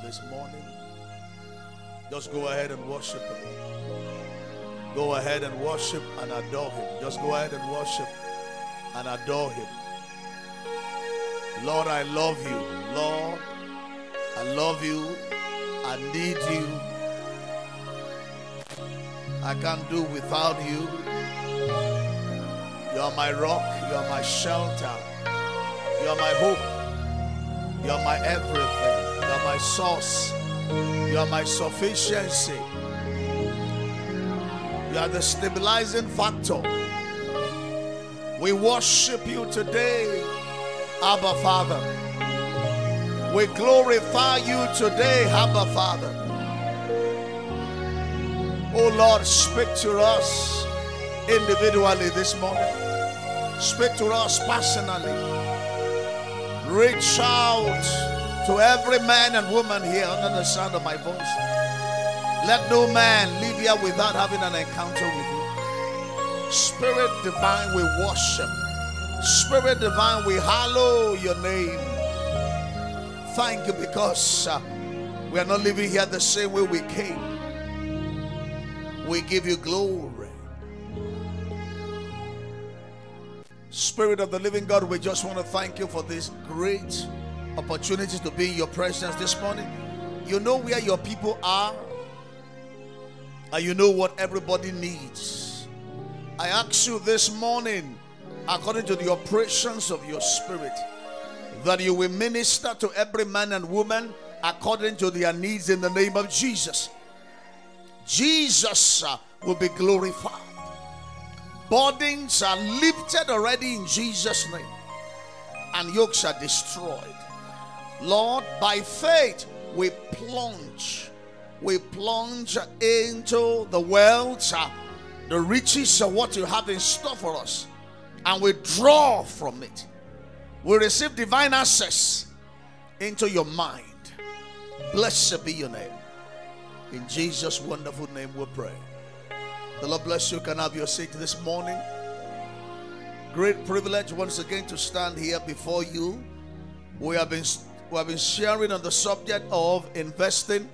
this morning, just go ahead and worship Him. Go ahead and worship and adore Him. Just go ahead and worship and adore Him. Lord, I love you. Lord, I love you. I need you. I can't do without you. You are my rock. You are my shelter. You are my hope. You are my everything. You are my source. You are my sufficiency. You are the stabilizing factor. We worship you today, Abba Father. We glorify you today, Abba Father. Oh Lord, speak to us individually this morning. Speak to us personally. Reach out to every man and woman here under the sound of my voice. Let no man leave here without having an encounter with you. Spirit divine, we worship. Spirit divine, we hallow your name. Thank you because we are not living here the same way we came. We give you glory. Spirit of the living God, we just want to thank you for this great opportunity to be in your presence this morning. You know where your people are, and you know what everybody needs. I ask you this morning, according to the operations of your Spirit, that you will minister to every man and woman according to their needs in the name of Jesus. Jesus will be glorified. Burdens are lifted already in Jesus' name, and yokes are destroyed. Lord, by faith we plunge into the wealth, the riches of what you have in store for us, and we draw from it. We receive divine access into your mind. Blessed be your name. In Jesus' wonderful name we pray. The Lord bless you. Can I have your seat this morning? Great privilege once again to stand here before you. We have been sharing on the subject of investing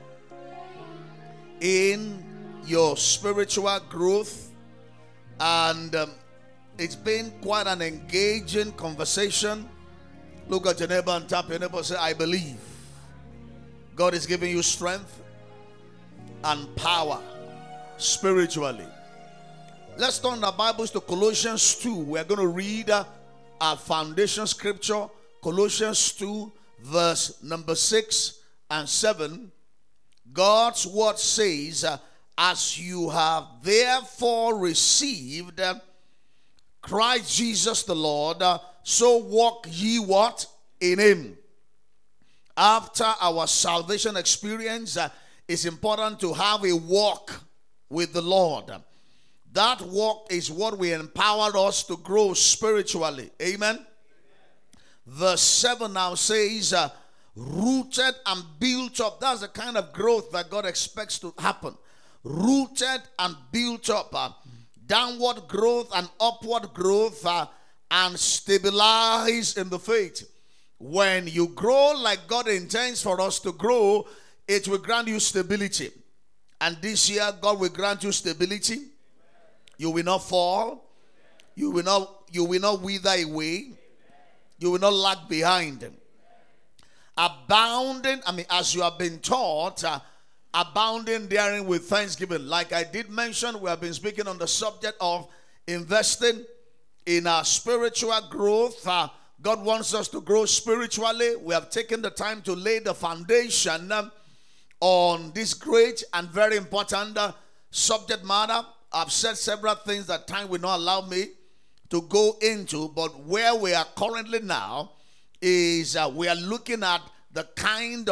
in your spiritual growth, and it's been quite an engaging conversation. Look at your neighbor and tap your neighbor and say, I believe. God is giving you strength and power spiritually. Let's turn our Bibles to Colossians 2. We're going to read our foundation scripture, Colossians 2, verse number 6 and 7. God's word says, as you have therefore received Christ Jesus the Lord, so walk ye what? In him. After our salvation experience, it's important to have a walk with the Lord. That walk is what will empower us to grow spiritually. Amen. Verse 7 now says, rooted and built up. That's the kind of growth that God expects to happen. Rooted and built up. Downward growth and upward growth, and stabilize in the faith. When you grow like God intends for us to grow, it will grant you stability. And this year, God will grant you stability. You will not fall. You will not wither away. You will not lag behind. Abounding, as you have been taught, abounding therein with thanksgiving. Like I did mention, we have been speaking on the subject of investing in our spiritual growth. God wants us to grow spiritually. We have taken the time to lay the foundation on this great and very important subject matter. I've said several things that time will not allow me to go into, but where we are currently now is we are looking at the kinds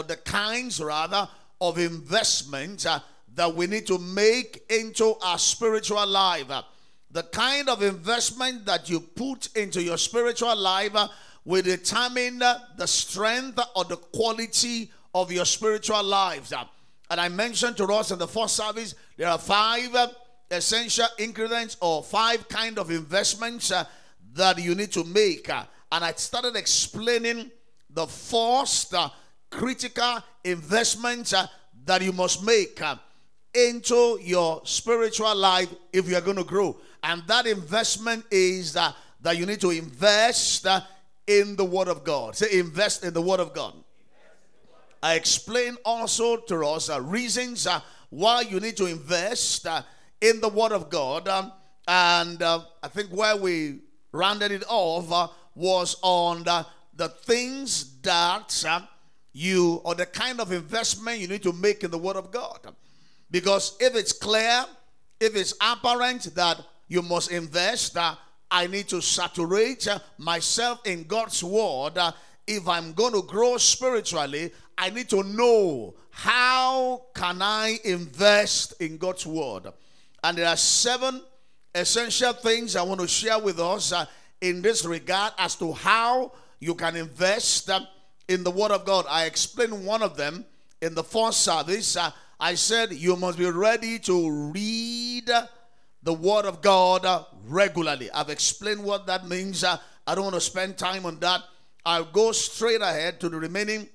of investment that we need to make into our spiritual life. The kind of investment that you put into your spiritual life will determine the strength or the quality of your spiritual lives. And I mentioned to us in the first service, there are 5 essential ingredients or 5 kind of investments that you need to make. And I started explaining the first critical investments that you must make into your spiritual life if you are going to grow. And that investment is that you need to invest in the Word of God. Say, invest in the Word of God. I explained also to us reasons why you need to invest in the Word of God. And I think where we rounded it off was on the things that or the kind of investment you need to make in the Word of God. Because if it's clear, if it's apparent that you must invest, I need to saturate myself in God's Word. If I'm going to grow spiritually, I need to know how can I invest in God's Word. And there are 7 essential things I want to share with us in this regard as to how you can invest in the Word of God. I explained one of them in the first service. I said you must be ready to read the Word of God regularly. I've explained what that means. I don't want to spend time on that. I'll go straight ahead to the remaining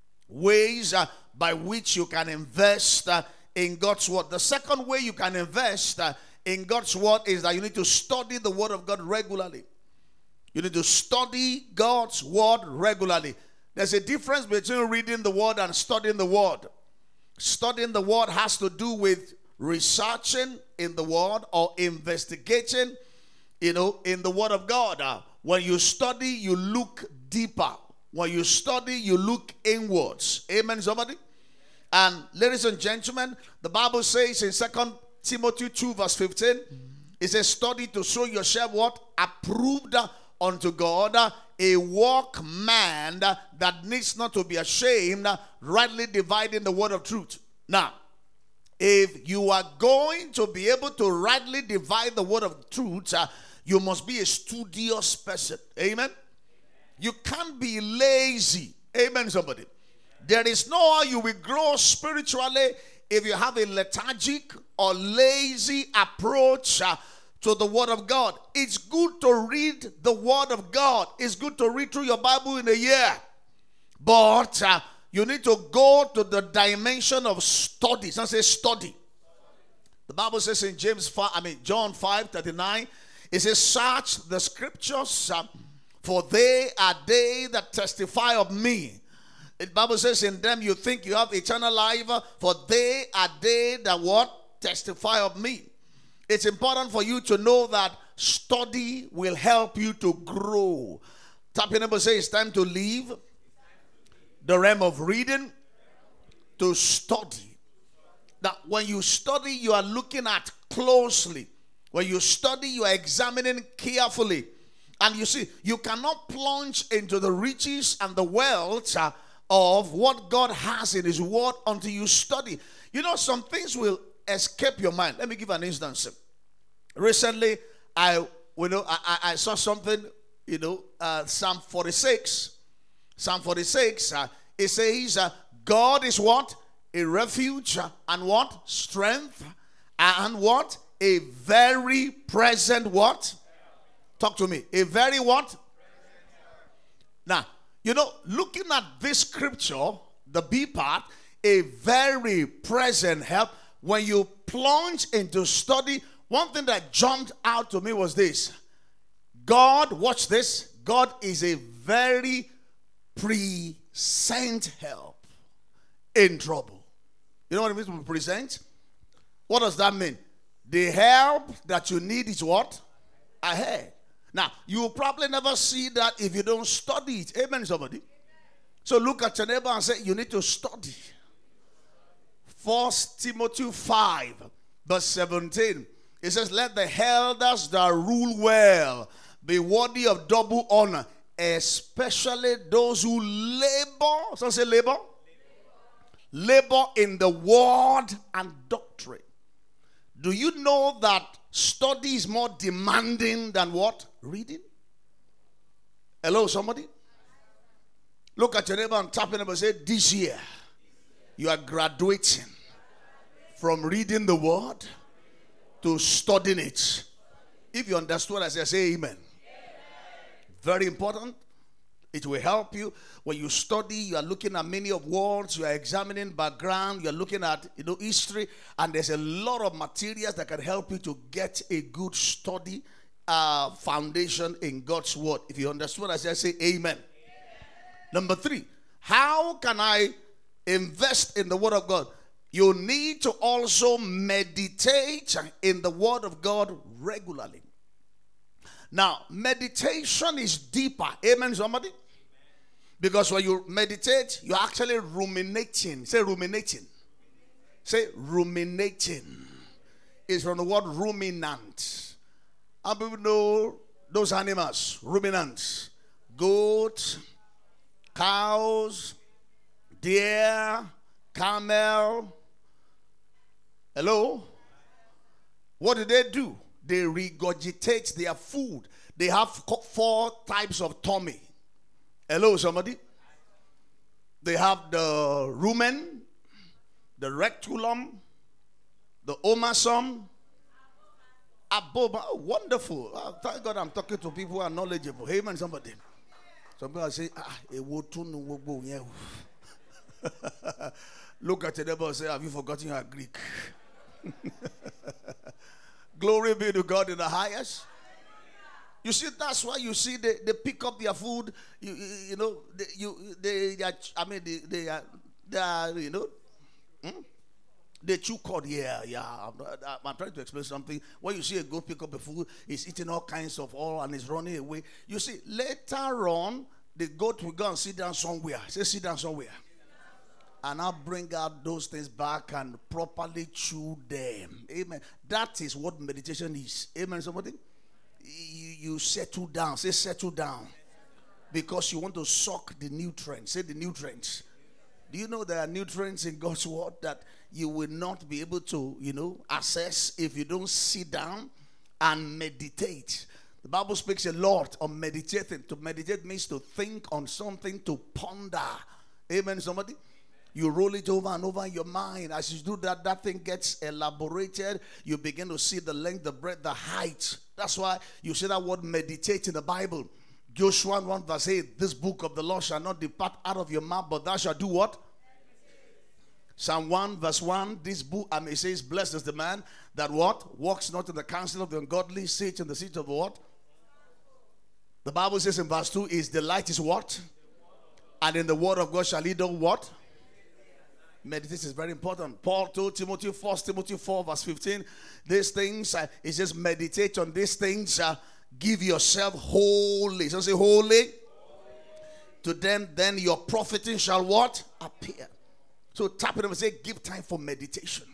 ways by which you can invest in God's Word. The second way you can invest in God's Word is that you need to study the Word of God regularly. You need to study God's Word regularly. There's a difference between reading the Word and studying the Word. Studying the Word has to do with researching in the Word or investigating, in the Word of God. When you study, you look deeper. When you study, you look inwards. Amen, somebody? And ladies and gentlemen, the Bible says in 2 Timothy 2 verse 15, it says, study to show yourself what? Approved unto God, a workman that needs not to be ashamed, rightly dividing the word of truth. Now, if you are going to be able to rightly divide the word of truth, you must be a studious person. Amen? You can't be lazy. Amen, somebody? There is no how you will grow spiritually if you have a lethargic or lazy approach to the Word of God. It's good to read the Word of God. It's good to read through your Bible in a year. But you need to go to the dimension of study. Some say study. The Bible says in John 5:39, it says, search the scriptures, for they are they that testify of me. The Bible says in them you think you have eternal life, for they are they that what? Testify of me. It's important for you to know that study will help you to grow. Tap your neighbor, say it's time to leave the realm of reading to study. Now, when you study, you are looking at closely. When you study, you are examining carefully. And you see, you cannot plunge into the riches and the wealth of what God has in His Word until you study. You know, some things will escape your mind. Let me give an instance. Recently, I saw something, Psalm 46. Psalm 46, it says, God is what? A refuge and what? Strength and what? A very present what? Talk to me. A very what? Now, looking at this scripture, the B part, a very present help. When you plunge into study, one thing that jumped out to me was this. God, watch this. God is a very present help in trouble. You know what it means to present? What does that mean? The help that you need is what? Ahead. Now, you will probably never see that if you don't study it. Amen, somebody? So look at your neighbor and say, you need to study. 1 Timothy 5, verse 17. It says, let the elders that rule well be worthy of double honor, especially those who labor. Someone say labor? Labor in the word and doctrine. Do you know that study is more demanding than what? Reading? Hello, somebody? Look at your neighbor and tap your neighbor and say, this year, you are graduating from reading the word to studying it. If you understood, I say amen. Very important. It will help you when you study. You are looking at many of words. You are examining background. You are looking at history, and there's a lot of materials that can help you to get a good study foundation in God's word. If you understand what I say amen. Number 3, how can I invest in the word of God? You need to also meditate in the word of God regularly. Now, meditation is deeper. Amen, somebody? Because when you meditate, you're actually ruminating. Say ruminating. Say ruminating. It's from the word ruminant. How people know those animals? Ruminants. Goat, cows, deer, camel. Hello? What do? They regurgitate their food. They have 4 types of tummy. Hello, somebody? They have the rumen, the rectulum, the omasum, aboba. Oh, wonderful. Oh, thank God I'm talking to people who are knowledgeable. Amen, somebody. Some people say, look at the neighbor and say, have you forgotten your Greek? Glory be to God in the highest. You see, that's why you see they pick up their food. They chew cord. I'm trying to explain something. When you see a goat pick up a food, it's eating all kinds of oil and it's running away. You see, later on, the goat will go and sit down somewhere. Say, sit down somewhere. And I'll bring out those things back and properly chew them. Amen. That is what meditation is. Amen, somebody? You settle down. Say settle down. Because you want to suck the nutrients. Say the nutrients. Do you know there are nutrients in God's word that you will not be able to, access if you don't sit down and meditate? The Bible speaks a lot on meditating. To meditate means to think on something, to ponder. Amen, somebody? You roll it over and over in your mind. As you do that, that thing gets elaborated. You begin to see the length, the breadth, the height. That's why you see that word meditate in the Bible. Joshua 1 verse 8, this book of the law shall not depart out of your mouth, but thou shalt do what? Psalm 1 verse 1, this book, it says, blessed is the man that what? Walks not in the counsel of the ungodly, sits in the seat of the what? The Bible says in verse 2, his delight is what? And in the word of God shall he do what? Meditation is very important. Paul told Timothy, 1 Timothy 4 verse 15, these things, it says meditate on these things, give yourself wholly. So say wholly. To them, then your profiting shall what? Appear. So tap it and say, give time for meditation.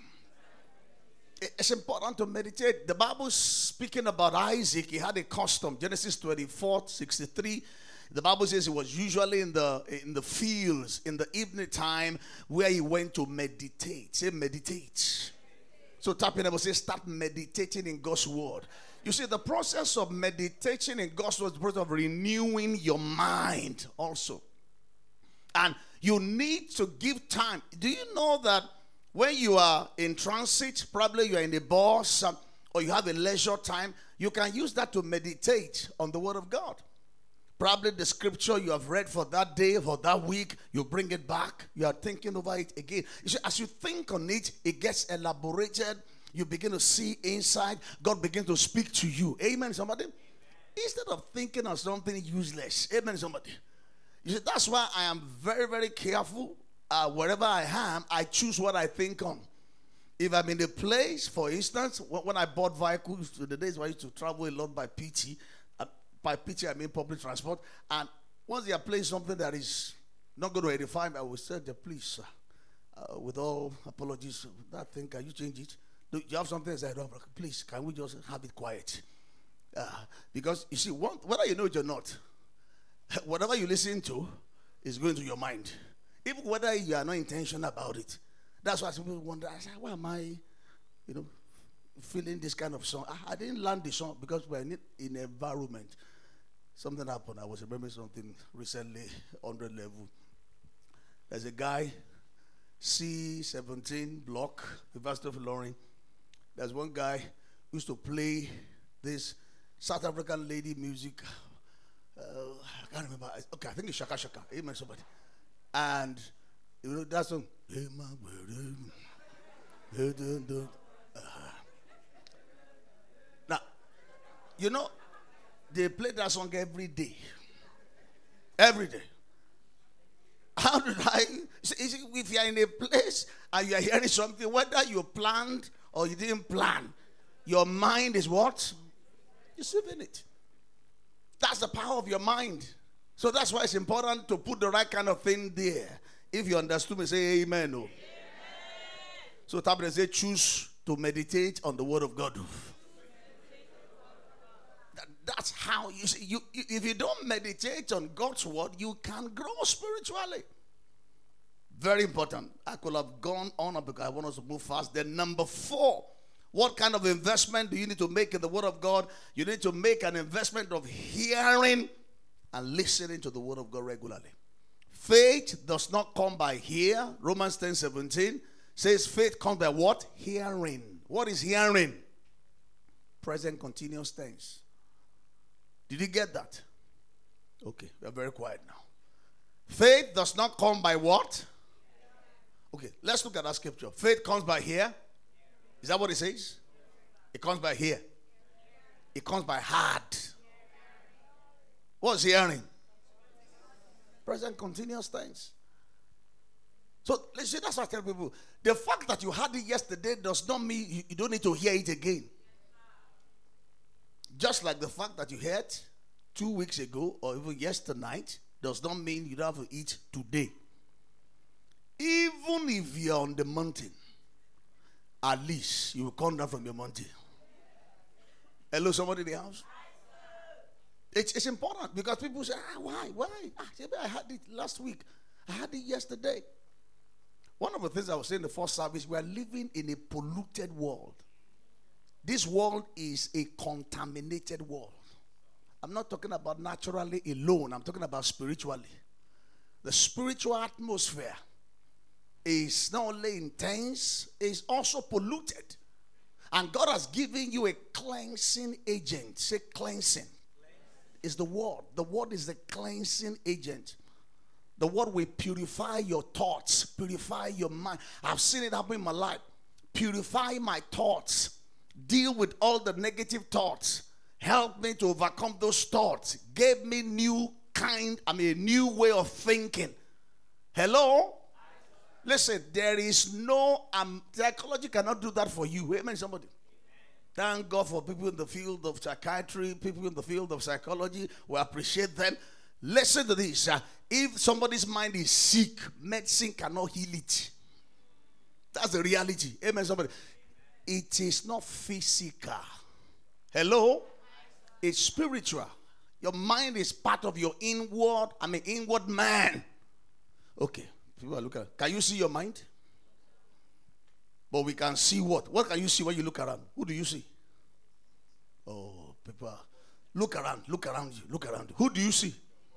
It's important to meditate. The Bible speaking about Isaac, he had a custom. Genesis 24:63. The Bible says he was usually in the fields in the evening time where he went to meditate. Say meditate. So tap it and say, start meditating in God's word. You see, the process of meditating in God's word is the process of renewing your mind also. And you need to give time. Do you know that when you are in transit, probably you are in a bus or you have a leisure time, you can use that to meditate on the word of God. Probably the scripture you have read for that day, for that week, you bring it back. You are thinking over it again. You see, as you think on it, it gets elaborated. You begin to see inside. God begins to speak to you. Amen, somebody? Instead of thinking of something useless. Amen, somebody? You see, that's why I am very, very careful. Wherever I am, I choose what I think on. If I'm in a place, for instance, when I bought vehicles, the days when I used to travel a lot by PT, by PT, I mean public transport. And once they are playing something that is not going to edify me, I will say, please, with all apologies, that thing, can you change it? Do you have something that said, please, can we just have it quiet? Because, you see, whether you know it or not, whatever you listen to is going to your mind. Even whether you are not intentional about it. That's why some people wonder, I say, why am I, feeling this kind of song? I didn't learn the song because we're in an environment. Something happened. I was remembering something recently, 100 level. There's a guy, C17 block, University of Ilorin. There's one guy who used to play this South African lady music. I can't remember. Okay, I think it's Shaka Shaka. Amen, somebody. And you know that song. Now, you know, they play that song every day. Every day. How did I? If you are in a place and you are hearing something, whether you planned or you didn't plan, your mind is what? Receiving it. That's the power of your mind. So that's why it's important to put the right kind of thing there. If you understood me, say amen. Oh. Amen. So Tabitha say, choose to meditate on the word of God. That's how you see. If you don't meditate on God's word, you can grow spiritually. Very important. I could have gone on because I want us to move fast. Then number 4, what kind of investment do you need to make in the word of God? You need to make an investment of hearing and listening to the word of God regularly. Faith does not come by hear. Romans 10:17 says faith comes by what? Hearing. What is hearing? Present continuous tense. Did you get that? Okay, we are very quiet now. Faith does not come by what? Okay, let's look at that scripture. Faith comes by hear. Is that what it says? It comes by hear. It comes by heart. What's hearing? Present continuous tense. So, let's see, that's what I tell people. The fact that you had it yesterday does not mean you don't need to hear it again. Just like the fact that you heard 2 weeks ago or even yesterday does not mean you don't have to eat today. Even if you're on the mountain, at least you will come down from your mountain. Hello, somebody in the house? It's important because people say, why? I had it last week. I had it yesterday. One of the things I was saying in the first service, we are living in a polluted world. This world is a contaminated world. I'm not talking about naturally alone. I'm talking about spiritually. The spiritual atmosphere is not only intense, it's also polluted. And God has given you a cleansing agent. Say cleansing. Is the word. The word is the cleansing agent. The word will purify your thoughts, purify your mind. I've seen it happen in my life. Purify my thoughts. Deal with all the negative thoughts. Help me to overcome those thoughts. Gave me a new way of thinking. Hello? Listen, there is no, psychology cannot do that for you. Amen, somebody. Thank God for people in the field of psychiatry, people in the field of psychology. We appreciate them. Listen to this. If somebody's mind is sick, medicine cannot heal it. That's the reality. Amen, somebody. It is not physical. Hello? It's spiritual. Your mind is part of your inward man. Okay. People are looking. Can you see your mind? But we can see what? What can you see when you look around? Who do you see? Oh, people. Look around you. Look around you. Who do you see?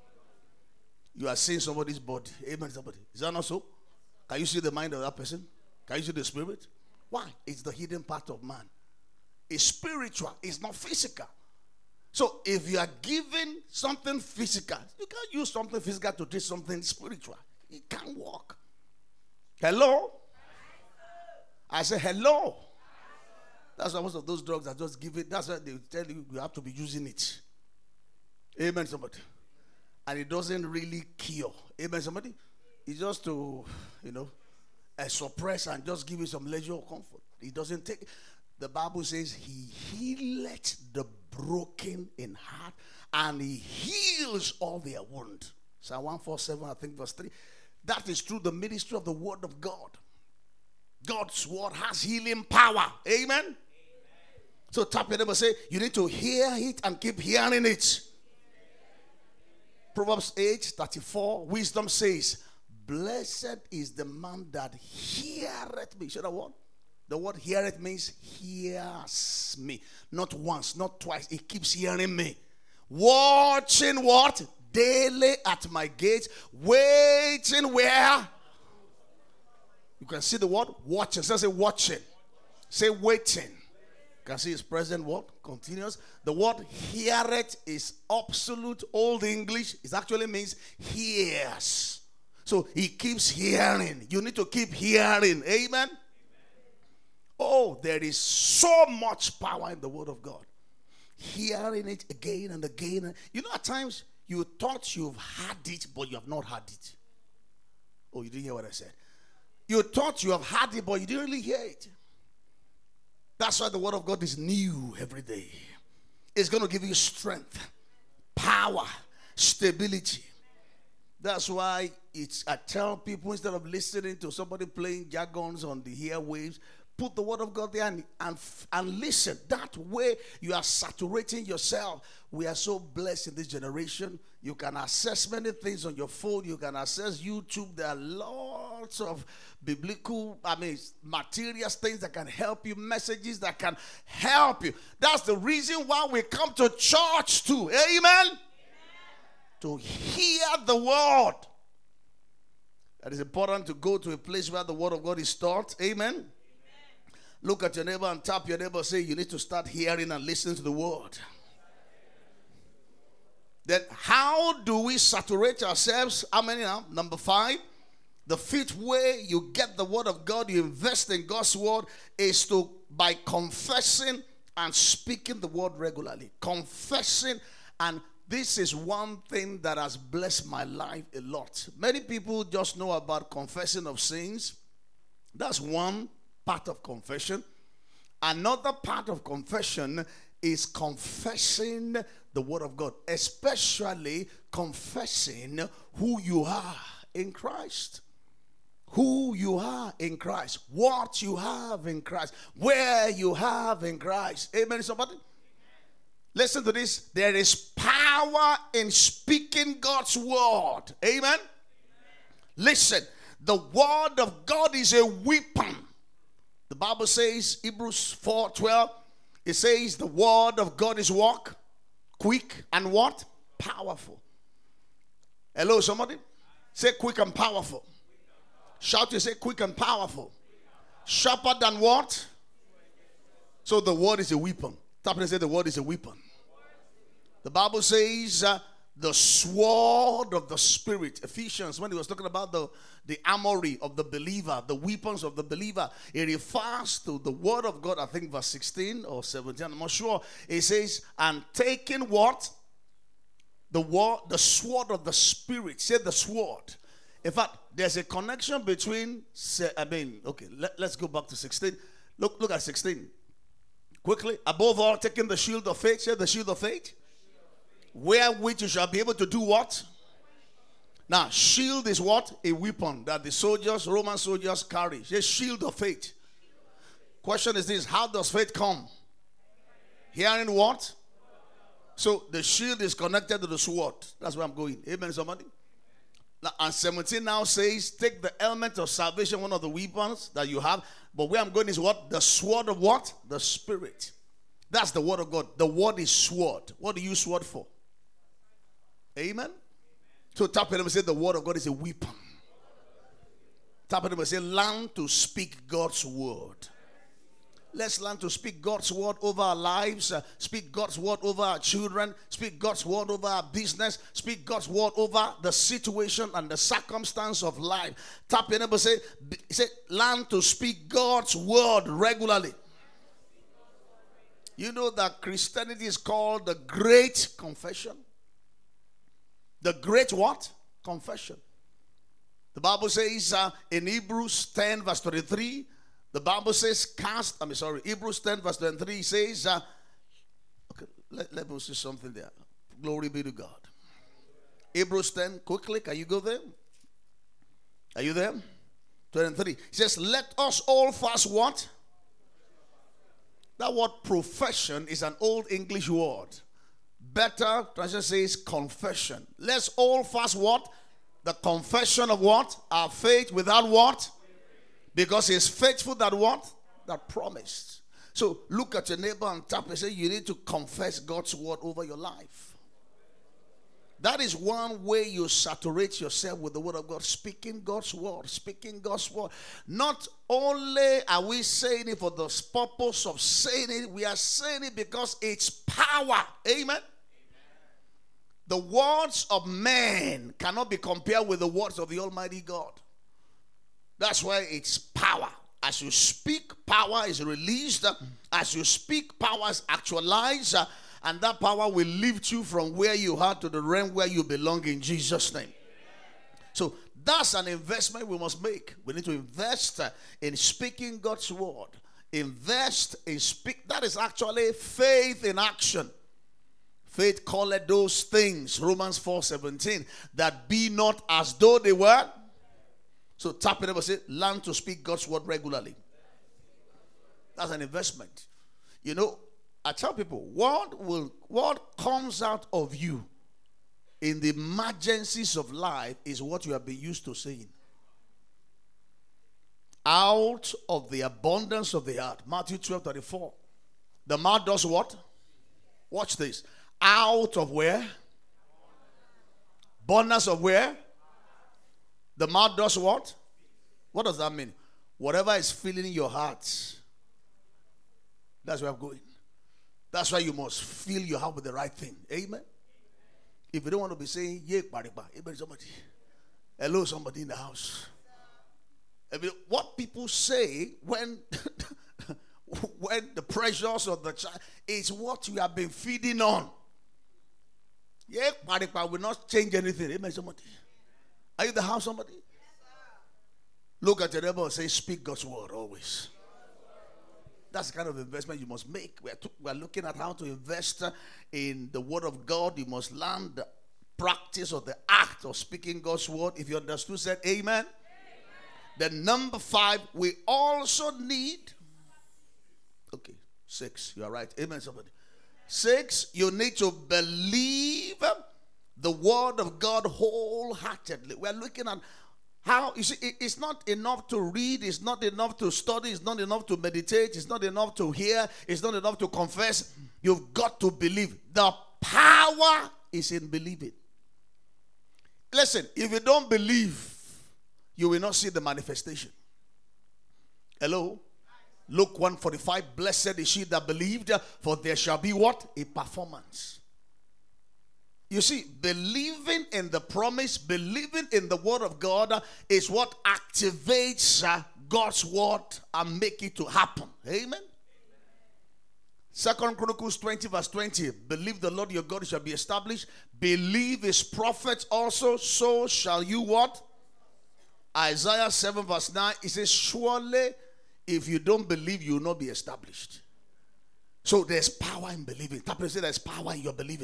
You are seeing somebody's body. Amen, somebody. Is that not so? Can you see the mind of that person? Can you see the spirit? Why? It's the hidden part of man. It's spiritual. It's not physical. So if you are given something physical, you can't use something physical to teach something spiritual. It can't work. Hello? I say hello. That's why most of those drugs are just given. That's why they tell you have to be using it. Amen, somebody. And it doesn't really cure. Amen, somebody. It's just to, suppress and just give you some leisure or comfort. It doesn't take. The Bible says he healeth the broken in heart and he heals all their wounds. Psalm 147, I think verse 3. That is through the ministry of the word of God. God's word has healing power. Amen? So tap your neighbor, say, you need to hear it and keep hearing it. Proverbs 8:34, wisdom says, blessed is the man that heareth me. See that word? The word heareth means hears me. Not once, not twice. It keeps hearing me. Watching what? Daily at my gates. Waiting where? You can see the word watching. So say watching. Say waiting. Can see his present word, continuous. The word heareth is absolute Old English. It actually means hears. So he keeps hearing. You need to keep hearing. Amen? Oh, there is so much power in the word of God. Hearing it again and again. You know, at times you thought you've had it, but you have not had it. Oh, you didn't hear what I said. You thought you have had it, but you didn't really hear it. That's why the word of God is new every day. It's going to give you strength, power, stability. That's why I tell people, instead of listening to somebody playing jargons on the airwaves, put the word of God there and listen. That way you are saturating yourself. We are so blessed in this generation. You can access many things on your phone. You can access YouTube. There are lots of biblical, materials, things that can help you, messages that can help you. That's the reason why we come to church too. Amen? To hear the word. It is important to go to a place where the word of God is taught. Amen? Look at your neighbor and tap your neighbor. Say, you need to start hearing and listening to the word. Then how do we saturate ourselves? How many now? Number 5. The 5th way you get the word of God, you invest in God's word, is by confessing and speaking the word regularly. Confessing, and this is one thing that has blessed my life a lot. Many people just know about confessing of sins. That's one part of confession. Another part of confession is confessing the word of God, especially confessing who you are in Christ. Who you are in Christ, what you have in Christ, where you have in Christ. Amen, somebody? Listen to this. There is power in speaking God's word. Amen? Listen, the word of God is a weapon. The Bible says, Hebrews 4:12, it says the word of God is what? Quick and what? Powerful. Hello, somebody? Say quick and powerful. Shout, you say quick and powerful. Sharper than what? So the word is a weapon. Tap and say the word is a weapon. The Bible says the sword of the Spirit. Ephesians, when he was talking about the armory of the believer, the weapons of the believer, it refers to the word of God. I think verse 16 or 17, I'm not sure. It says, and taking what? The sword of the Spirit. Say the sword. In fact, there's a connection between, let's go back to 16. Look at 16. Quickly. Above all, taking the shield of faith. Say the shield of faith. Wherewith you shall be able to do what? Now, shield is what? A weapon that the soldiers, Roman soldiers carry. Say shield of faith. Question is this: how does faith come? Hearing what? So the shield is connected to the sword. That's where I'm going. Amen, somebody? Now, and 17 now says, take the helmet of salvation, one of the weapons that you have. But where I'm going is what? The sword of what? The Spirit. That's the word of God. The word is sword. What do you use sword for? Amen? So tap it and say the word of God is a weapon. Tap it and say learn to speak God's word. Let's learn to speak God's word over our lives, speak God's word over our children, speak God's word over our business, speak God's word over the situation and the circumstance of life. Tap your neighbor, say, learn to speak God's word regularly. You know that Christianity is called the Great Confession. The Great what? Confession. The Bible says in Hebrews 10 verse 23, the Bible says Hebrews 10 verse 23 says, let me see something there. Glory be to God. Hebrews 10, quickly, can you go there? Are you there? 23. It says, let us all fast what? That word profession is an old English word. Better translation says confession. Let's all fast what? The confession of what? Our faith without what? Because he's faithful that what? That promised. So look at your neighbor and tap and say, you need to confess God's word over your life. That is one way you saturate yourself with the word of God, speaking God's word, speaking God's word. Not only are we saying it for the purpose of saying it, we are saying it because it's power. Amen. The words of man cannot be compared with the words of the Almighty God. That's why it's power. As you speak, power is released. As you speak, power is actualized. And that power will lift you from where you are to the realm where you belong in Jesus' name. So that's an investment we must make. We need to invest in speaking God's word. Invest in speak. That is actually faith in action. Faith calleth those things, Romans 4:17, that be not as though they were. So tap it up and say, learn to speak God's word regularly. That's an investment. You know, I tell people, what comes out of you in the emergencies of life is what you have been used to saying. Out of the abundance of the heart. Matthew 12:34. The mouth does what? Watch this. Out of where? Abundance of where? The mouth does what? What does that mean? Whatever is filling in your heart, that's where I'm going. That's why you must fill your heart with the right thing. Amen. If you don't want to be saying, yeah, somebody. Hello, somebody in the house. What people say when the pressures of the child is what you have been feeding on. Yeah, will not change anything. Amen, somebody. Are you in the house, somebody? Look at your neighbor and say, speak God's word always. That's the kind of investment you must make. We are looking at how to invest in the word of God. You must learn the practice or the act of speaking God's word. If you understood, said amen. Then number 5, we also need, 6, you are right. Amen, somebody. 6, you need to believe the word of God wholeheartedly. We are looking at how, you see, it's not enough to read, it's not enough to study, it's not enough to meditate, it's not enough to hear, it's not enough to confess. You've got to believe. The power is in believing. Listen, if you don't believe, you will not see the manifestation. Hello? Luke 1:45, blessed is she that believed, for there shall be what? A performance. You see, believing in the promise, believing in the word of God is what activates God's word and make it to happen. Amen. 2 Chronicles 20:20, believe the Lord your God shall be established. Believe his prophets also, so shall you what? Isaiah 7:9, it says, surely if you don't believe, you will not be established. So there's power in believing. Tap and say there's power in your believing.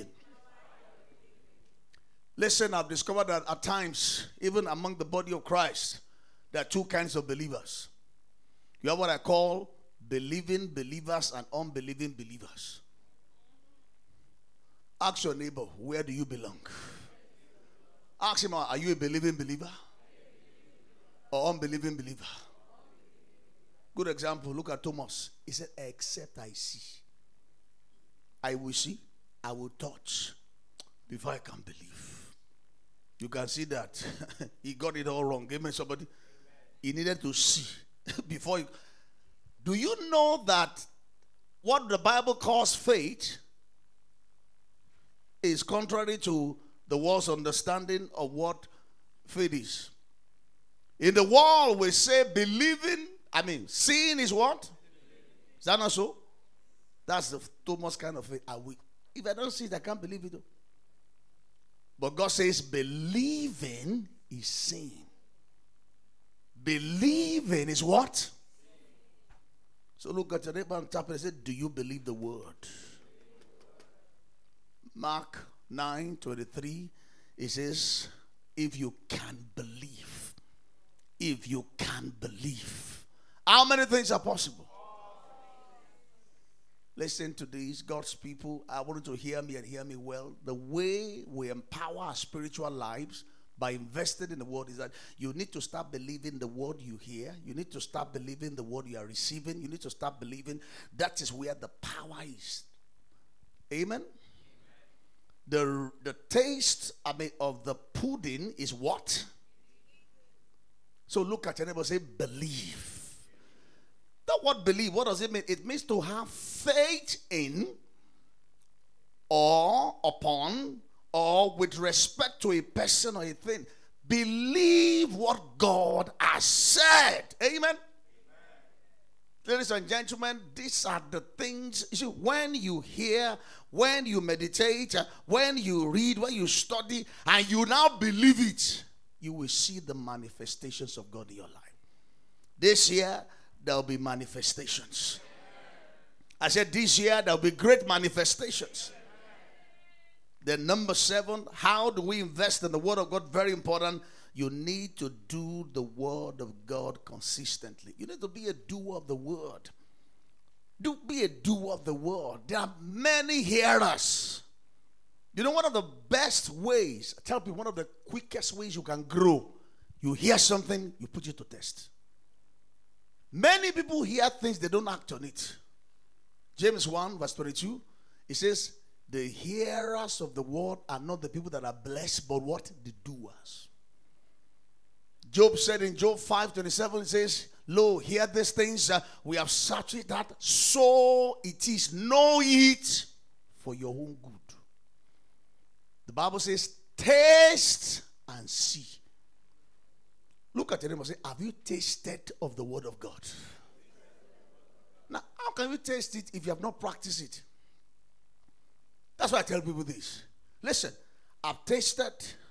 Listen, I've discovered that at times, even among the body of Christ, there are 2 kinds of believers. You have what I call believing believers and unbelieving believers. Ask your neighbor, where do you belong? Ask him, are you a believing believer or unbelieving believer? Good example, look at Thomas. He said, except I see, I will see, I will touch before I can believe. You can see that he got it all wrong. Amen, somebody. He needed to see before. Do you know that what the Bible calls faith is contrary to the world's understanding of what faith is? In the world, we say seeing is what? Is that not so? That's the Thomas kind of faith. If I don't see it, I can't believe it. But God says believing is seeing. Believing is what? So look at your neighbor and tap and say, do you believe the word? Mark 9:23, it says, if you can believe. If you can believe. How many things are possible? Listen to these, God's people. I want you to hear me and hear me well. The way we empower our spiritual lives by investing in the word is that you need to start believing the word you hear. You need to start believing the word you are receiving. You need to start believing. That is where the power is. Amen? The taste, of the pudding is what? So look at your neighbor and say, believe. That word believe, what does it mean? It means to have faith in, or upon, or with respect to a person or a thing. Believe what God has said. Amen. Ladies and gentlemen, these are the things. You see, when you hear, when you meditate, when you read, when you study, and you now believe it, you will see the manifestations of God in your life. This year, there will be manifestations. I said this year, there will be great manifestations. Then number 7, how do we invest in the Word of God? Very important. You need to do the Word of God consistently. You need to be a doer of the Word. Be a doer of the Word. There are many hearers. You know, one of the best ways, I tell people, one of the quickest ways you can grow, you hear something, you put it to test. Many people hear things, they don't act on it. James 1 verse 22, it says, the hearers of the word are not the people that are blessed, but what? The doers. Job said in Job 5:27, it says, lo, hear these things, we have searched it out, so it is. Know it for your own good. The Bible says, taste and see. Look at your neighbor and say, have you tasted of the word of God? Now, how can you taste it if you have not practiced it? That's why I tell people this. Listen, I've tasted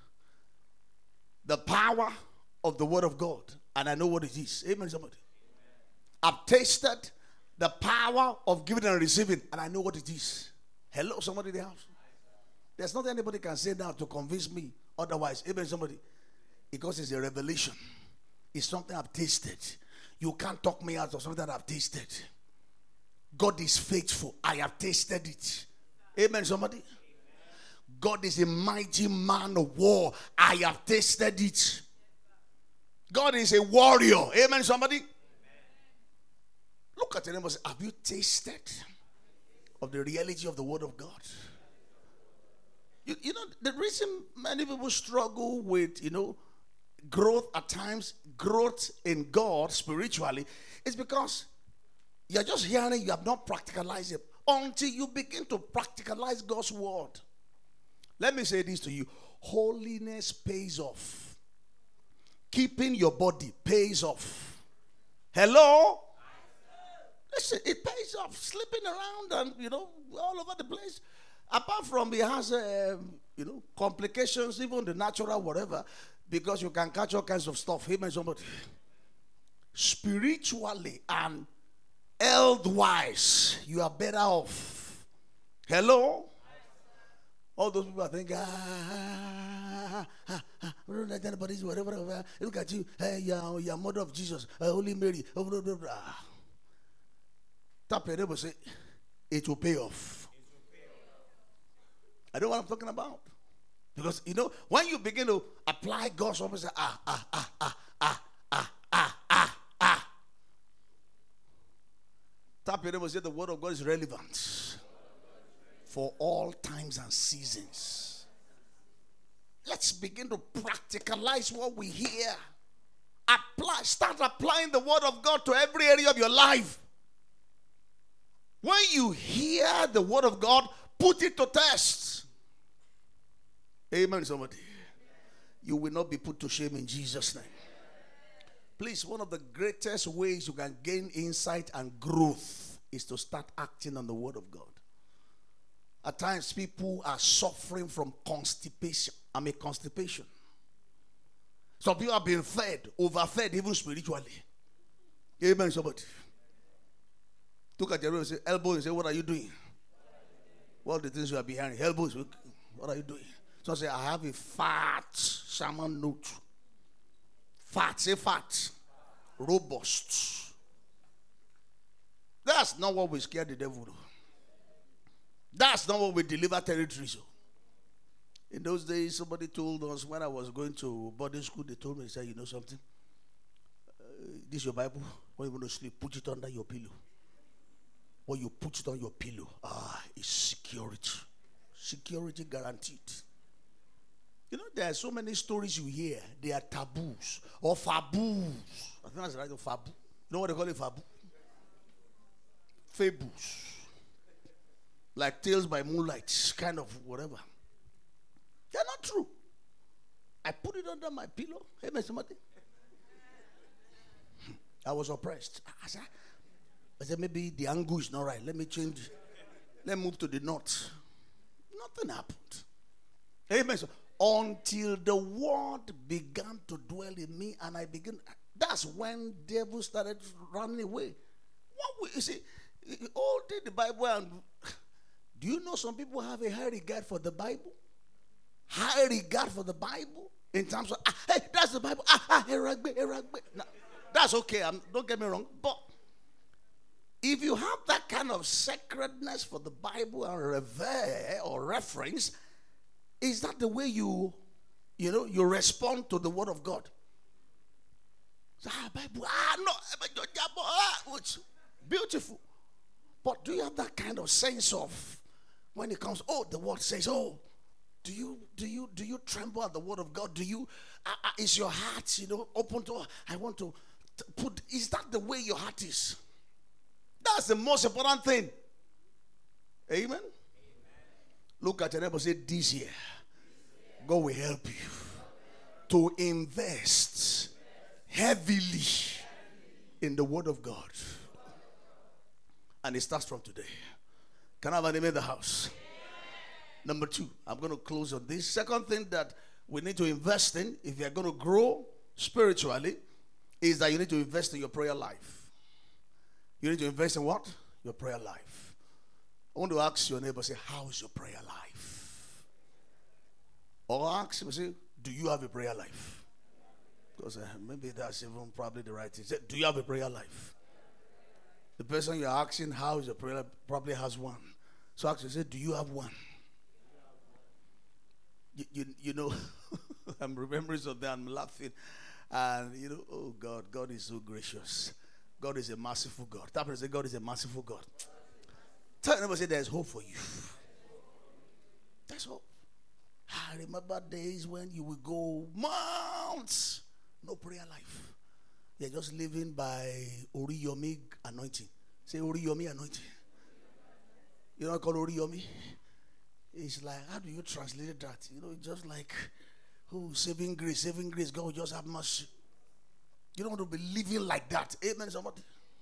the power of the word of God, and I know what it is. Amen, somebody. I've tasted the power of giving and receiving, and I know what it is. Hello, somebody in the house. There's nothing anybody can say now to convince me otherwise. Amen, somebody. Because it's a revelation. It's something I've tasted. You can't talk me out of something that I've tasted. God is faithful. I have tasted it. Amen, somebody. God is a mighty man of war. I have tasted it. God is a warrior. Amen, somebody. Look at your neighbor and say, have you tasted of the reality of the word of God? You know, the reason many people struggle with, growth at times, growth in God spiritually, is because you're just hearing, you have not practicalized it. Until you begin to practicalize God's word. Let me say this to you. Holiness pays off. Keeping your body pays off. Hello? Listen, it pays off. Sleeping around and, all over the place. Apart from it has, complications, even the natural, whatever, because you can catch all kinds of stuff. Amen, somebody. Spiritually and health-wise, you are better off. Hello? All those people are thinking, don't let anybody, whatever. Look at you, hey, you're mother of Jesus, Holy Mary. Tap your neighbor and say, it will pay off. I know what I'm talking about. Because, when you begin to apply God's word, say, Tap your neighbor and say, the word of God is relevant for all times and seasons. Let's begin to practicalize what we hear. Start applying the word of God to every area of your life. When you hear the word of God, put it to test. Amen, somebody. You will not be put to shame in Jesus' name. Please, one of the greatest ways you can gain insight and growth is to start acting on the word of God. At times, people are suffering from constipation. Constipation. Some people are being fed, overfed, even spiritually. Amen, somebody. Look at your room and say, elbow, and say, what are you doing? What are the things you are behind? Elbows, what are you doing? So I say, I have a fat salmon note. Fat, say fat. Robust. That's not what we scare the devil. That's not what we deliver territories. In those days, somebody told us when I was going to boarding school, they told me, they said, you know something? This is your Bible. When you want to sleep, put it under your pillow. When you put it on your pillow, it's security. security guaranteed. You know, there are so many stories you hear. They are taboos or faboos. I think that's right, fabu. You know what they call it, fabu? Fables. Like tales by moonlight, kind of whatever. They're not true. I put it under my pillow. Hey, Mr. Martin. I was oppressed. I said, maybe the angle is not right. Let me change. Let me move to the north. Nothing happened. Amen. So, until the word began to dwell in me and I began. That's when devil started running away. You see, all the Bible. And do you know some people have a high regard for the Bible? High regard for the Bible? In terms of, hey, that's the Bible. Eragbe. No, that's okay. Don't get me wrong. But if you have that kind of sacredness for the Bible and revere or reference, is that the way you respond to the word of God? Bible, no, it's beautiful. But do you have that kind of sense of when it comes, the word says, do you tremble at the word of God? Do you is your heart, open to, I want to put, is that the way your heart is? That's the most important thing. Amen. Look at your neighbor and say, this year, God will help you to invest heavily in the word of God. And it starts from today. Can I have an amen in the house? Number 2, I'm going to close on this. Second thing that we need to invest in, if you're going to grow spiritually, is that you need to invest in your prayer life. You need to invest in what? Your prayer life. I want to ask your neighbor, say, how's your prayer life? Or ask him, say, do you have a prayer life? Because maybe that's even probably the right thing. Say, do you have a prayer life? The person you're asking how is your prayer life probably has one. So ask him, say, do you have one? You know, I'm remembering something, I'm laughing. And, oh God, God is so gracious. God is a merciful God. That person say, God is a merciful God. Tell anybody, say, there's hope for you. There's hope. I remember days when you would go months, no prayer life. You're just living by Oriyomi anointing. Say Oriyomi anointing. You know what I call Oriyomi? It's like, how do you translate that? Just like, saving grace. God will just have mercy. You don't want to be living like that. Amen, somebody.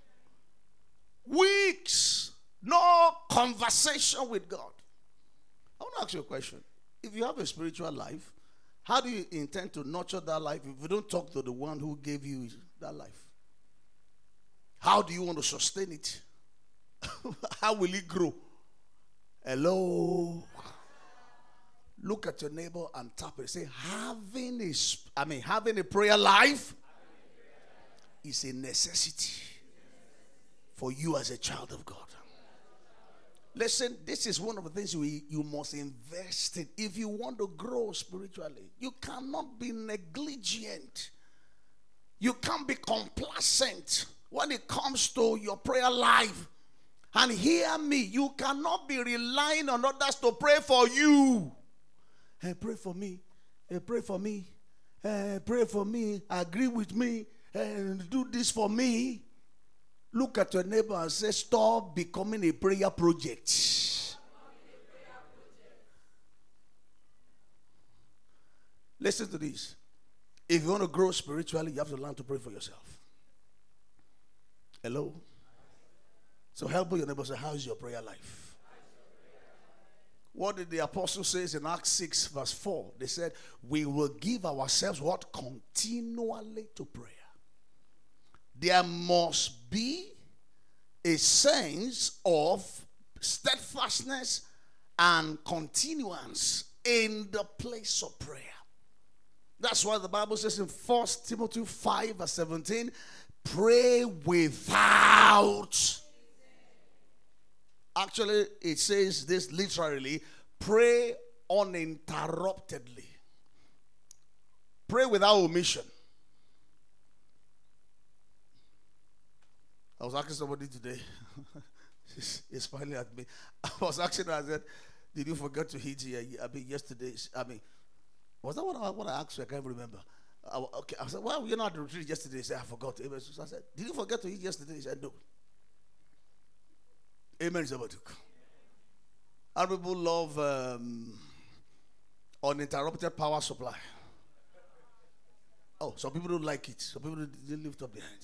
Weeks, no conversation with God. I want to ask you a question. If you have a spiritual life, how do you intend to nurture that life if you don't talk to the one who gave you that life? How do you want to sustain it? How will it grow? Hello? Look at your neighbor and tap it. Say, having a prayer life is a necessity for you as a child of God. Listen, this is one of the things you must invest in. If you want to grow spiritually, you cannot be negligent. You can't be complacent when it comes to your prayer life. And hear me, you cannot be relying on others to pray for you. Hey, pray for me. Hey, pray for me. Hey, pray for me. Agree with me. And do this for me. Look at your neighbor and say, stop becoming a prayer project. Listen to this. If you want to grow spiritually, you have to learn to pray for yourself. Hello? So help your neighbor say, how is your prayer life? What did the apostle say in Acts 6 verse 4? They said, we will give ourselves what? Continually to prayer. There must be a sense of steadfastness and continuance in the place of prayer. That's why the Bible says in 1 Timothy 5 verse 17, pray without. Actually, it says this literally, pray uninterruptedly. Pray without omission. I was asking somebody today, he's smiling at me. I was asking her, I said, Did you forget to eat here? Yesterday's. Was that what I asked you? I can't remember. Okay, I said, well, you're not at the retreat yesterday. He said, I forgot. Amen. So I said, did you forget to eat yesterday? He said, no. Amen. Other people love uninterrupted power supply. Oh, some people don't like it. Some people didn't lift up behind.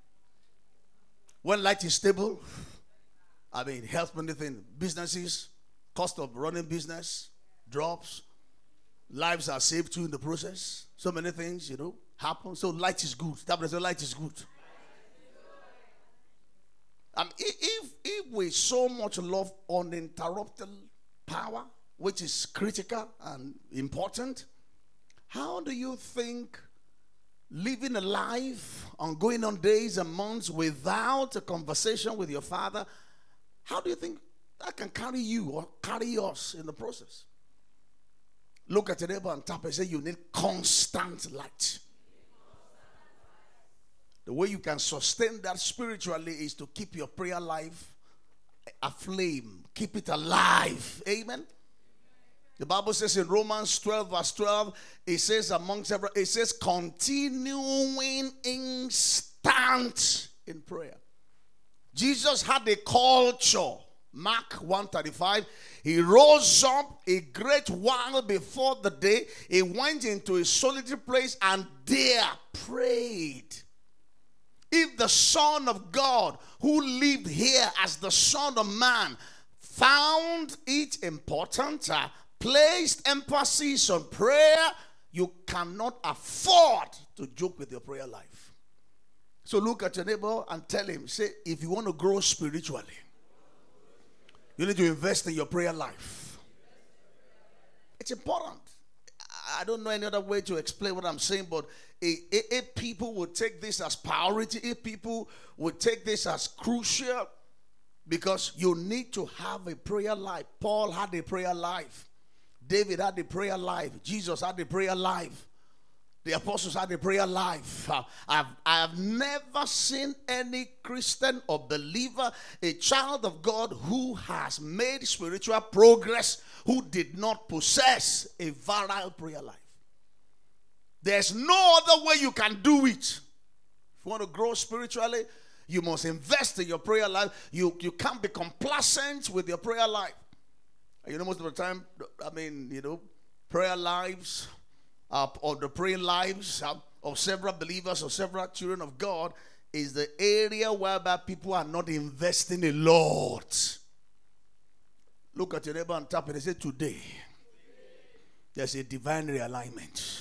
When light is stable, helps many things. Businesses, cost of running business drops. Lives are saved too in the process. So many things, happen. So light is good. Light is good. If we so much love uninterrupted power, which is critical and important, how do you think living a life and going on days and months without a conversation with your Father, how do you think that can carry you or carry us in the process? Look at your neighbor and tap and say, you need constant light. The way you can sustain that spiritually is to keep your prayer life aflame. Keep it alive. Amen. The Bible says in Romans 12 verse 12, it says continuing instant in prayer. Jesus had a culture. Mark 1:35. He rose up a great while before the day. He went into a solitary place and there prayed. If the Son of God, who lived here as the Son of Man, found it important, placed emphasis on prayer, you cannot afford to joke with your prayer life. So look at your neighbor and tell him, say, if you want to grow spiritually, you need to invest in your prayer life. It's important. I don't know any other way to explain what I'm saying, but if people would take this as priority, if people would take this as crucial, because you need to have a prayer life. Paul had a prayer life. David had a prayer life. Jesus had a prayer life. The apostles had a prayer life. I have never seen any Christian or believer, a child of God, who has made spiritual progress, who did not possess a virile prayer life. There's no other way you can do it. If you want to grow spiritually, you must invest in your prayer life. You can't be complacent with your prayer life. Most of the time, prayer lives, or the prayer lives of several believers or several children of God is the area whereby people are not investing a lot. Look at your neighbor and tap it and say, today, there's a divine realignment.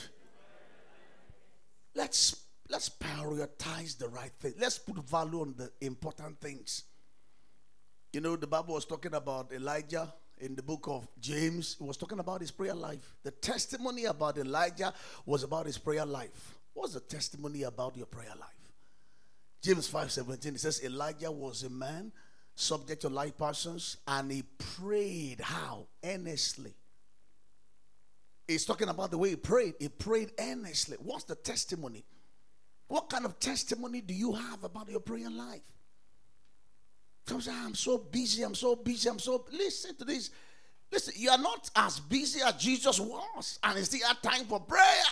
Let's prioritize the right thing. Let's put value on the important things. The Bible was talking about Elijah in the book of James. It was talking about his prayer life. The testimony about Elijah was about his prayer life. What's the testimony about your prayer life? James 5:17, it says Elijah was a man subject to like passions, and he prayed how? Earnestly. It's talking about the way he prayed. He prayed earnestly. What's the testimony? What kind of testimony do you have about your prayer life? Some say, I'm so busy. Listen to this. Listen, you are not as busy as Jesus was, and he still had time for prayer.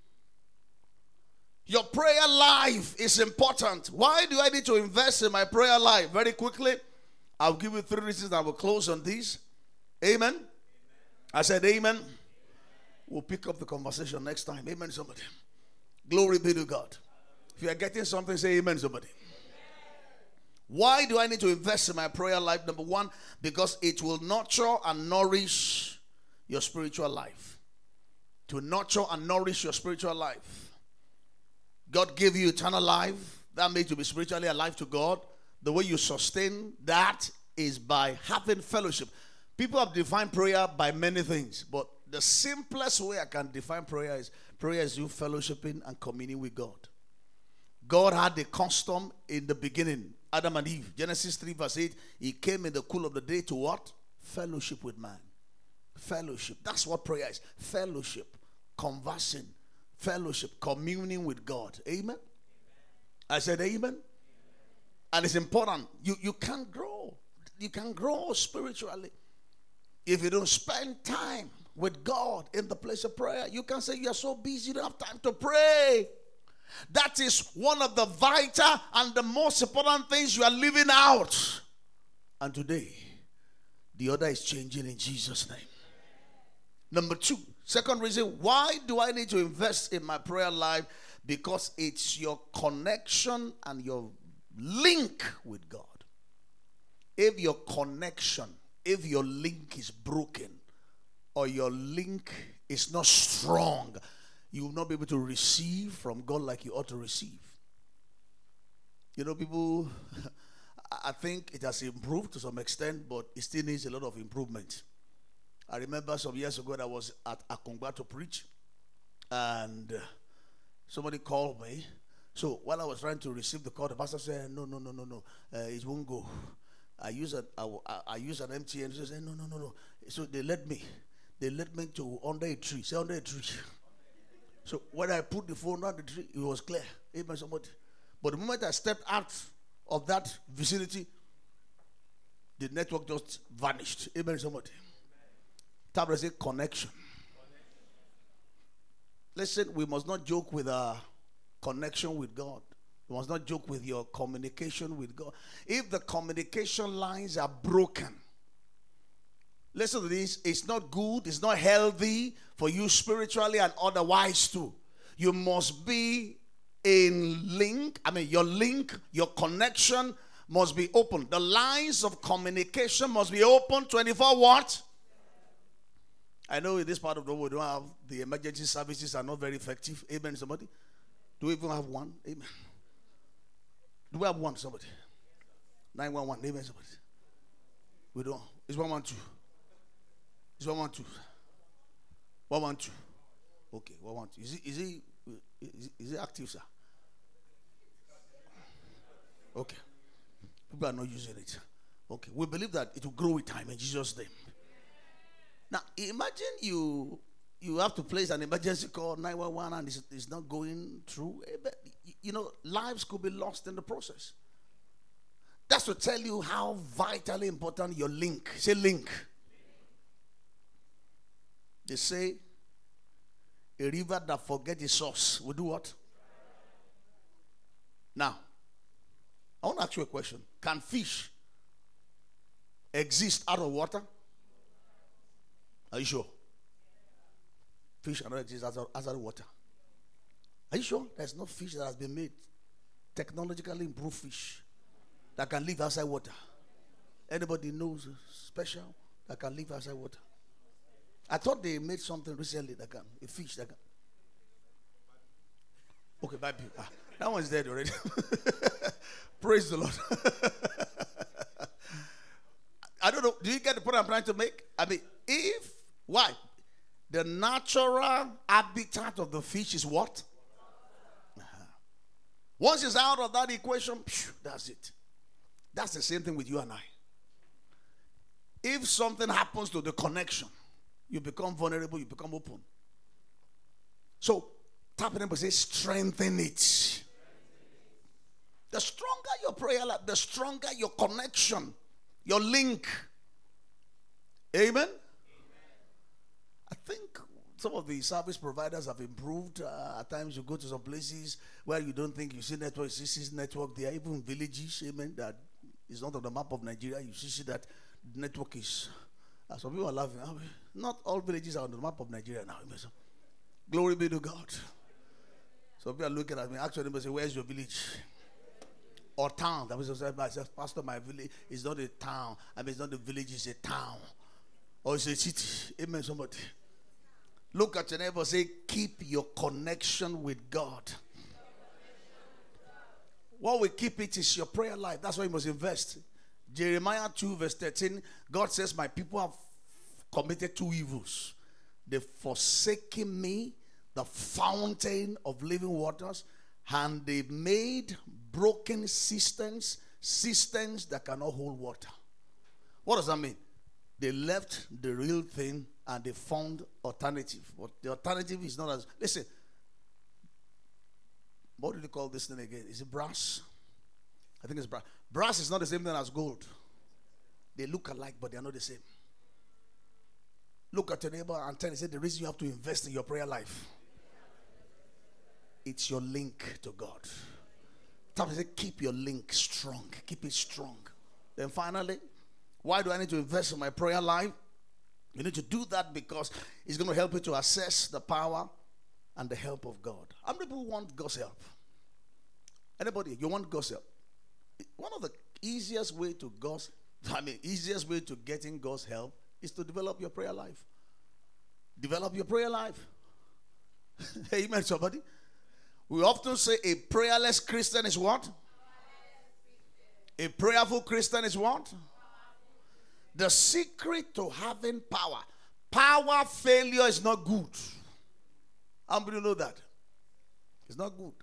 Your prayer life is important. Why do I need to invest in my prayer life? Very quickly, I'll give you 3 reasons. I will close on this. Amen. I said amen. We'll pick up the conversation next time. Amen, somebody. Glory be to God. If you are getting something, say amen, somebody. Why do I need to invest in my prayer life? Number one, because it will nurture and nourish your spiritual life. To nurture and nourish your spiritual life. God gave you eternal life. That made you be spiritually alive to God. The way you sustain that is by having fellowship. People have defined prayer by many things, but the simplest way I can define prayer is you fellowshipping and communing with God. God had a custom in the beginning. Adam and Eve, Genesis 3 verse 8, he came in the cool of the day to what? Fellowship with man. Fellowship. That's what prayer is. Fellowship. Conversing. Fellowship. Communing with God. Amen? I said amen. And it's important. You can grow. You can grow spiritually. If you don't spend time with God in the place of prayer, you can say you are so busy, you don't have time to pray. That is one of the vital and the most important things you are living out. And today, the order is changing in Jesus' name. Number two, second reason, why do I need to invest in my prayer life? Because it's your connection and your link with God. If your connection, if your link is broken, or your link is not strong, you will not be able to receive from God like you ought to receive. You know, people, I think it has improved to some extent, but it still needs a lot of improvement. I remember some years ago that I was at Akungba to preach, and somebody called me. So while I was trying to receive the call, the pastor said, no, it won't go. I use an MTN. So said, no. So they led me to under a tree. Say under a tree. So when I put the phone under the tree, it was clear. Amen, somebody. But the moment I stepped out of that vicinity, the network just vanished. Amen, somebody. Tablet say connection. Listen, we must not joke with our connection with God. We must not joke with your communication with God. If the communication lines are broken, listen to this, it's not good, it's not healthy for you spiritually and otherwise too. You must be in link. Your connection must be open. The lines of communication must be open 24 what? I know in this part of the world we don't have the emergency services are not very effective. Amen, somebody? Do we even have one? Amen. Do we have one, somebody? 911. Amen, somebody? We don't. It's 112. It's 112. 112. Okay, 112. Is it active, sir? Okay. People are not using it. Okay. We believe that it will grow with time in Jesus' name. Now, imagine you have to place an emergency call, 911, and it's not going through. You know, lives could be lost in the process. That's to tell you how vitally important your link. Say link. They say a river that forgets its source will do what? Now, I want to ask you a question. Can fish exist out of water? Are you sure? Fish cannot exist outside water. Are you sure? There's no fish that has been made, technologically improved fish, that can live outside water. Anybody knows special that can live outside water? I thought they made something recently that can, a fish that can. Okay, bye. That one's dead already. Praise the Lord. I don't know. Do you get the point I'm trying to make? Why? The natural habitat of the fish is what? Once it's out of that equation, that's it. That's the same thing with you and I. If something happens to the connection, you become vulnerable, you become open. So, tap it and say, strengthen it. The stronger your prayer life, the stronger your connection, your link. Amen? I think some of the service providers have improved. At times you go to some places where you don't think you see network, you see network. There are even villages, amen, that is not on the map of Nigeria. You see that network is. Some people are laughing. Not all villages are on the map of Nigeria now. Amen. Glory be to God. So people are looking at me. Actually, they say, where's your village? Or town. That was Pastor, my village is not a town. It's not a village, it's a town. Or it's a city. Amen, somebody. Look at your neighbor and say, keep your connection with God. What will keep it is your prayer life. That's why you must invest. Jeremiah 2 verse 13, God says, my people have committed two evils. They've forsaken me, the fountain of living waters, and they've made broken cisterns that cannot hold water. What does that mean? They left the real thing and they found alternative. But the alternative is not as... Listen. What do they call this thing again? Is it brass? I think it's brass. Brass is not the same thing as gold. They look alike, but they are not the same. Look at your neighbor and tell him, say, the reason you have to invest in your prayer life, it's your link to God. Tell me, say, keep your link strong. Keep it strong. Then finally, why do I need to invest in my prayer life? You need to do that because it's going to help you to assess the power and the help of God. How many people want God's help? Anybody? You want God's help? One of the easiest way to getting God's help is to develop your prayer life. Develop your prayer life. Amen, somebody. We often say a prayerless Christian is what? A prayerful Christian is what? The secret to having power. Power failure is not good. How many know that? It's not good.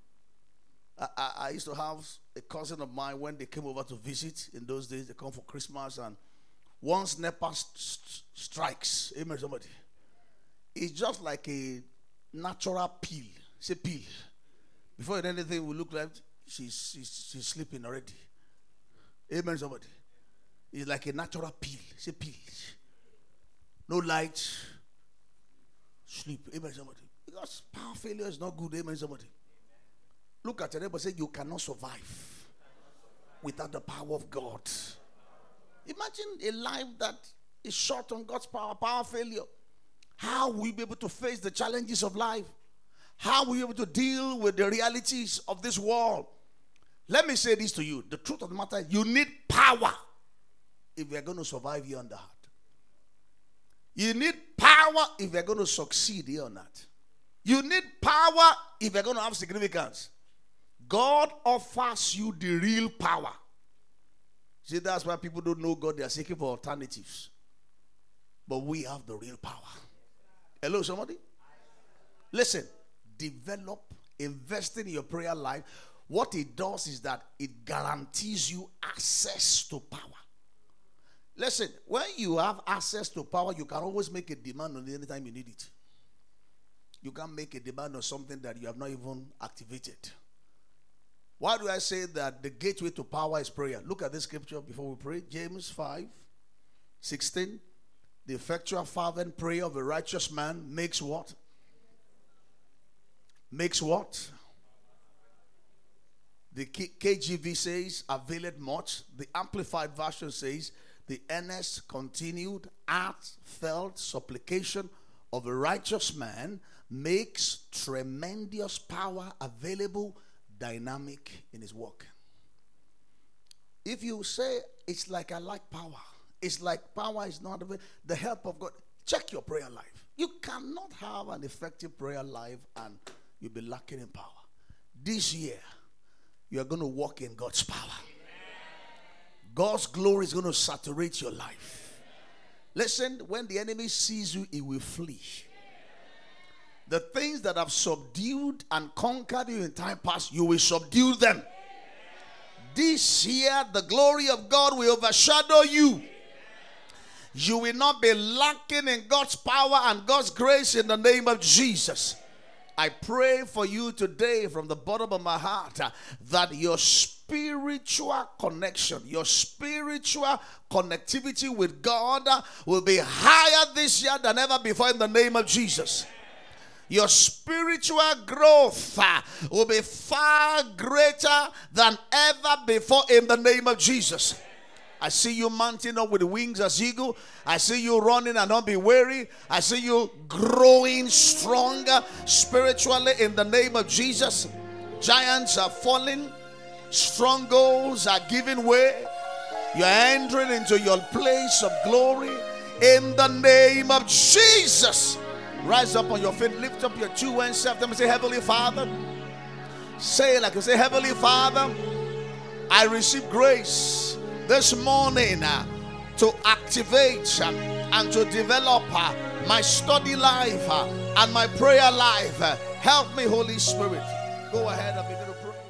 I used to have a cousin of mine when they came over to visit. In those days, they come for Christmas, and once NEPA strikes, amen, somebody, it's just like a natural pill. It's a pill. Before anything will look like she's sleeping already. Amen, somebody. It's like a natural pill. It's a pill. No light, sleep. Amen, somebody. Because power failure is not good. Amen, somebody. Look at your neighbor and say, you cannot survive without the power of God. Imagine a life that is short on God's power failure. How will you be able to face the challenges of life? How will you be able to deal with the realities of this world? Let me say this to you. The truth of the matter is you need power if you're going to survive here on the earth. You need power if you're going to succeed here on earth. You need power if you're going to have significance. God offers you the real power. See, that's why people don't know God. They are seeking for alternatives. But we have the real power. Hello, somebody? Listen, invest in your prayer life. What it does is that it guarantees you access to power. Listen, when you have access to power, you can always make a demand on it anytime you need it. You can't make a demand on something that you have not even activated. Why do I say that the gateway to power is prayer? Look at this scripture before we pray. James 5:16. The effectual fervent prayer of a righteous man makes what? Makes what? The KJV says, availeth much. The Amplified Version says, the earnest, continued, heartfelt supplication of a righteous man makes tremendous power available, dynamic in his work. If you say, it's like I like power, it's like power is not the help of God, check your prayer life. You cannot have an effective prayer life and you'll be lacking in power. This year, you are going to walk in God's power. God's glory is going to saturate your life. Listen, when the enemy sees you, he will flee. The things that have subdued and conquered you in time past, you will subdue them. This year, the glory of God will overshadow you. You will not be lacking in God's power and God's grace in the name of Jesus. I pray for you today from the bottom of my heart that your spiritual connection, your spiritual connectivity with God will be higher this year than ever before in the name of Jesus. Your spiritual growth will be far greater than ever before in the name of Jesus. I see you mounting up with wings as eagle. I see you running and not be weary. I see you growing stronger spiritually in the name of Jesus. Giants are falling. Strongholds are giving way. You're entering into your place of glory in the name of Jesus. Rise up on your feet. Lift up your two hands. Say, Heavenly Father. Say it like you say, Heavenly Father, I receive grace this morning to activate and to develop my study life and my prayer life. Help me, Holy Spirit. Go ahead and begin to pray.